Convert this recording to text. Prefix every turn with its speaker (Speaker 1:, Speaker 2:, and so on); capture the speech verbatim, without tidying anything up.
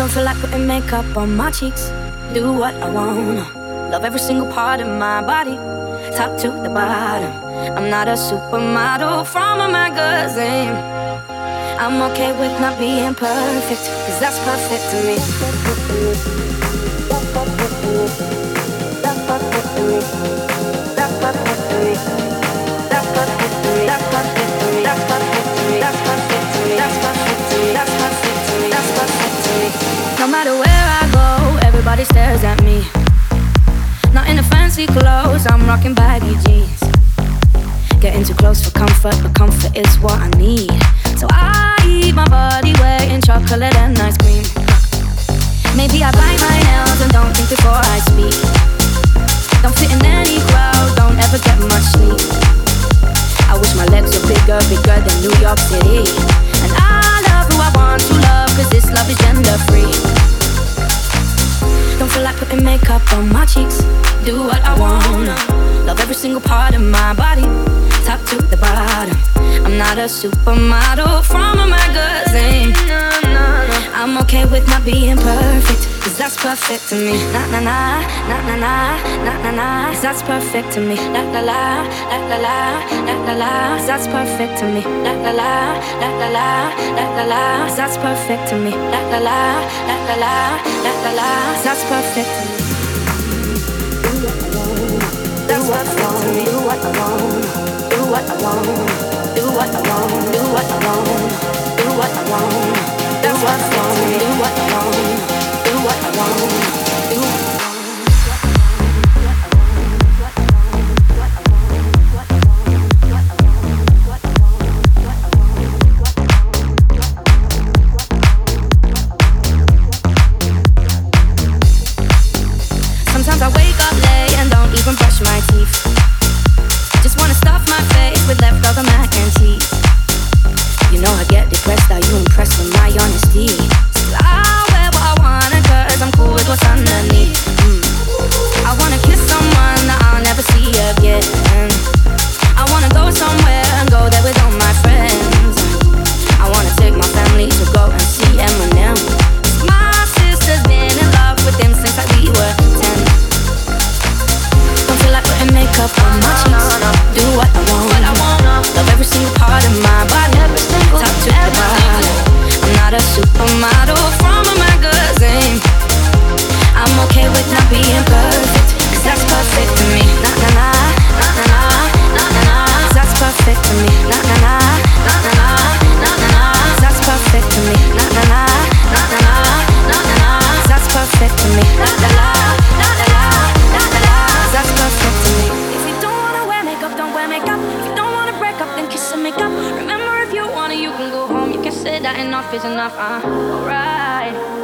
Speaker 1: Don't feel like putting makeup on my cheeks. Do what I wanna. Love every single part of my body, top to the bottom. I'm not a supermodel from a magazine. I'm okay with not being perfect, cause that's perfect to me. That's perfect to me. That's perfect to me. That's perfect to me. That's perfect to me. That's perfect to me. That's perfect to me. That's perfect to me. That's perfect to me. That's perfect to me. That's perfect to me. No matter where I go, everybody stares at me. Not in the fancy clothes, I'm rocking baggy jeans. Getting too close for comfort, but comfort is what I need. So I eat my body weight in chocolate and ice cream. Maybe I bite my nails and don't think before I speak. Don't fit in any crowd, don't ever get much sleep. I wish my legs were bigger, bigger than New York City. And I love who I want to love, cause this love is gender free. Don't feel like putting makeup on my cheeks. Do what I wanna. Love every single part of my body, top to the bottom. I'm not a supermodel from a magazine. I'm okay with not being perfect, cause that's perfect to me. Na na na, na na na, na na na, cause that's perfect to me. La la la, la la la, la la la, cause that's perfect to me. La la la, la la la, la la la, cause that's perfect to me. La la la, la la la, la la la, cause that's perfect to me. That's perfect to me. Do what I want. Do what I want. Do what I want. Do what I want. Do what I want. That's perfect to me. Do what I want. Do what I want. Do what I want. Sometimes I wake up late and don't even brush my teeth. Just wanna stuff my face with leftover mac and cheese. You know I get depressed, are you impressed with my honesty? Still I'll wear what I wanna cause I'm cool with what's underneath. mm. I wanna kiss someone that I'll never see again. I wanna go somewhere and go there with all my friends. I wanna take my family to go and see Eminem. My sister's been in love with him since like we were ten. Don't feel like putting makeup on my cheeks. Do what I want. Love every single part of my body, top to the bottom. I'm not a supermodel from a magazine. I'm okay with not being perfect, cause that's perfect to me. Na na na, na na na, na na na, cause that's perfect to me. Na na na, na na na, na na na, cause that's perfect to me. Na na na, na na na, na na na, cause that's perfect to me. La la la, la la la, la la la, cause that's perfect to me. If you don't wanna wear makeup, don't wear makeup. If you don't wanna break up, then kiss and make up. Remember, if you wanna, you can go home. You can say that enough is enough. Uh, alright.